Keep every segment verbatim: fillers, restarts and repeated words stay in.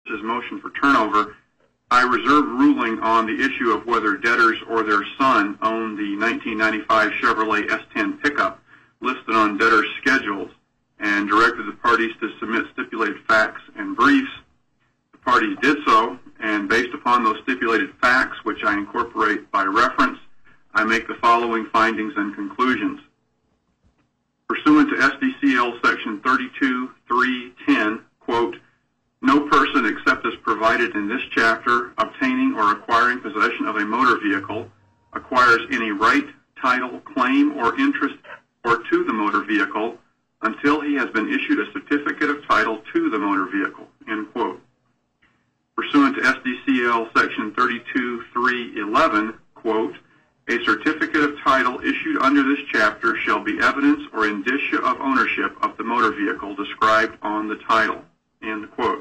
motion for turnover, I reserve ruling on the issue of whether debtors or their son own the nineteen ninety-five Chevrolet S ten pickup listed on debtors' schedules, and directed the parties to submit stipulated facts and briefs. The parties did so, and based upon those stipulated facts, which I incorporate by reference, I make the following findings and conclusions. Pursuant to S D C L Section thirty-two three ten, quote, no person except as provided in this chapter obtaining or acquiring possession of a motor vehicle acquires any right, title, claim, or interest or to the motor vehicle until he has been issued a certificate of title to the motor vehicle, end quote. Pursuant to S D C L Section thirty-two three eleven, quote, a certificate of title issued under this chapter shall be evidence or indicia of ownership of the motor vehicle described on the title, end quote.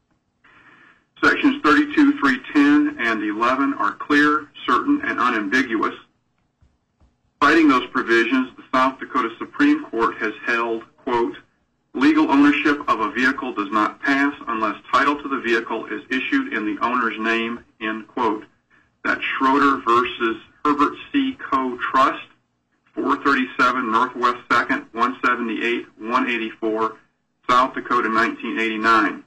Sections thirty-two three ten and eleven are clear, certain, and unambiguous. Citing those provisions, the South Dakota Supreme Court has held, quote, legal ownership of a vehicle does not pass unless title to the vehicle is issued in the owner's name, end quote. That's Schroeder versus Herbert C. Coe Trust, four thirty-seven Northwest second, one seventy-eight, one eighty-four, South Dakota, nineteen eighty-nine.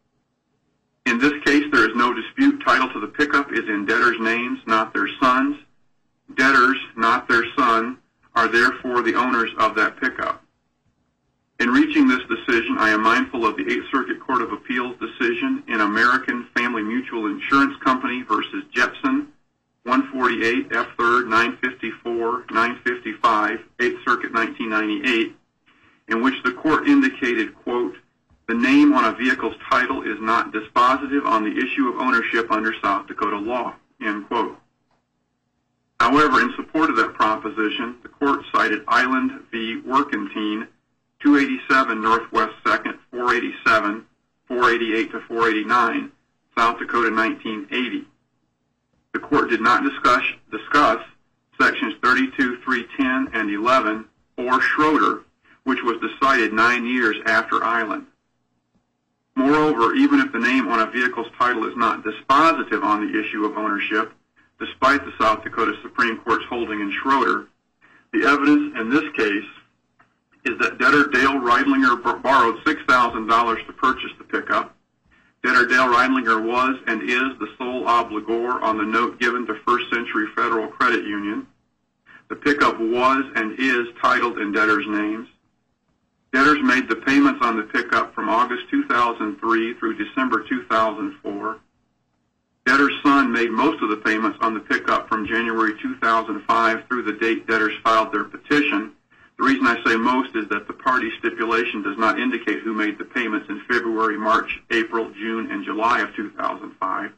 In this case, there is no dispute. Title to the pickup is in debtors' names, not their sons. Debtors, not their son, are therefore the owners of that pickup. In reaching this decision, I am mindful of the Eighth Circuit Court of Appeals decision in American Family Mutual Insurance Company versus Jepson, one forty-eight F third nine fifty-four nine fifty-five, Eighth Circuit, nineteen ninety-eight, in which the court indicated, quote, the name on a vehicle's title is not dispositive on the issue of ownership under South Dakota law, end quote. However, in support of that proposition, the court cited Island v. Workentine, two eighty-seven Northwest second, four eighty-seven, four eighty-eight to four eighty-nine, South Dakota, nineteen eighty. The court did not discuss, discuss sections thirty-two three ten and eleven or Schroeder, which was decided nine years after Island. Moreover, even if the name on a vehicle's title is not dispositive on the issue of ownership, despite the South Dakota Supreme Court's holding in Schroeder, the evidence in this case is that debtor Dale Reidlinger borrowed six thousand dollars to purchase the pickup. Debtor Dale Reidlinger was and is the sole obligor on the note given to First Century Federal Credit Union. The pickup was and is titled in debtors' names. Debtors made the payments on the pickup from August two thousand three through December two thousand four. Debtor's son made most of the payments on the pickup from January two thousand five through the date debtors filed their petition. The reason I say most is that the party stipulation does not indicate who made the payments in February, March, April, June, and July of two thousand five.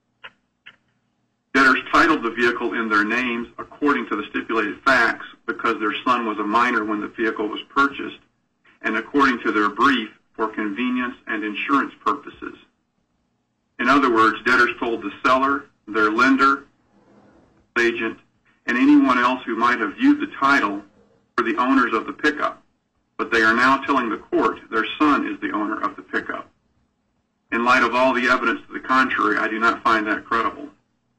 Debtors titled the vehicle in their names according to the stipulated facts because their son was a minor when the vehicle was purchased, and according to their brief for convenience and insurance purposes. In other words, debtors told the seller, their lender, agent, and anyone else who might have viewed the title were the owners of the pickup, but they are now telling the court their son is the owner of the pickup. In light of all the evidence to the contrary, I do not find that credible.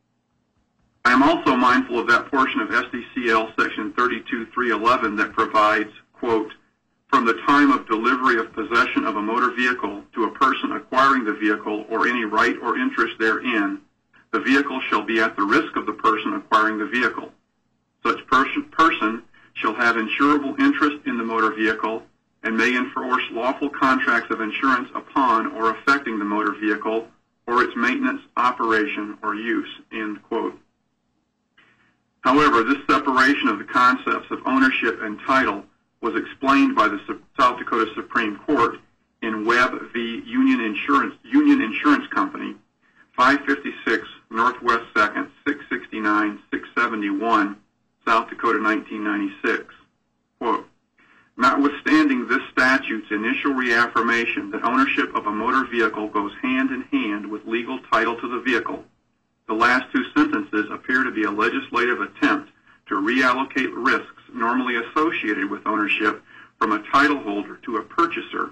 I am also mindful of that portion of S D C L Section thirty-two three eleven that provides, quote, from the time of delivery of possession of a motor vehicle to a person acquiring the vehicle or any right or interest therein, the vehicle shall be at the risk of the person acquiring the vehicle. Such person, person shall have insurable interest in the motor vehicle and may enforce lawful contracts of insurance upon or affecting the motor vehicle or its maintenance, operation, or use, end quote. However, this separation of the concepts of ownership and title was explained by the South Dakota Supreme Court in Webb v. Union Insurance, Union Insurance Company, five fifty-six Northwest second, six sixty-nine, six seventy-one, South Dakota, nineteen ninety-six. Quote, notwithstanding this statute's initial reaffirmation that ownership of a motor vehicle goes hand in hand with legal title to the vehicle, the last two sentences appear to be a legislative attempt to reallocate risks normally associated with ownership from a title holder to a purchaser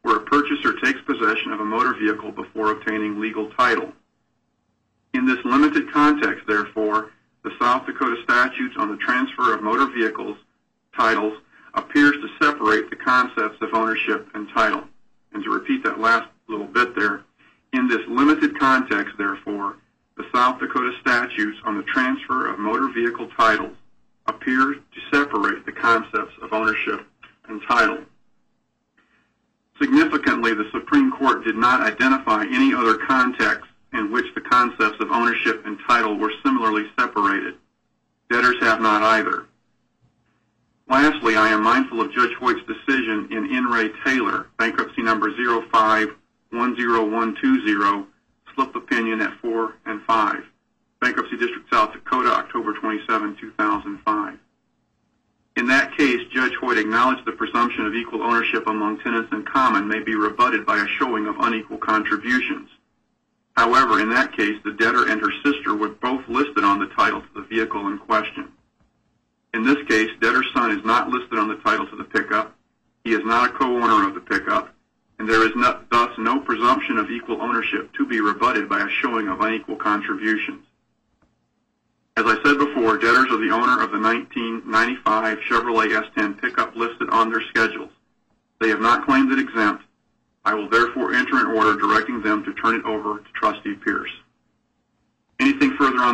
where a purchaser takes possession of a motor vehicle before obtaining legal title. In this limited context, therefore, the South Dakota statutes on the transfer of motor vehicles titles appears to separate the concepts of ownership and title. And to repeat that last little bit there, in this limited context, therefore, the South Dakota statutes on the transfer of motor vehicle titles appear to separate the concepts of ownership and title. Significantly, the Supreme Court did not identify any other context in which the concepts of ownership and title were similarly separated. Debtors have not either. Lastly, I am mindful of Judge Hoyt's decision in In re Taylor, bankruptcy number zero five one zero one two zero, slip opinion at four and five, Bankruptcy District, South Dakota, October twenty-seventh, two thousand five. In that case, Judge Hoyt acknowledged the presumption of equal ownership among tenants in common may be rebutted by a showing of unequal contributions. However, in that case, the debtor and her sister were both listed on the title to the vehicle in question. In this case, debtor's son is not listed on the title to the pickup. He is not a co-owner of the pickup, and there is not, thus no presumption of equal ownership to be rebutted by a showing of unequal contributions. As I said before, debtors are the owner of the nineteen ninety-five Chevrolet S ten pickup listed on their schedules. They have not claimed it exempt. I will therefore enter an order directing them to turn it over to Trustee Pierce. Anything further on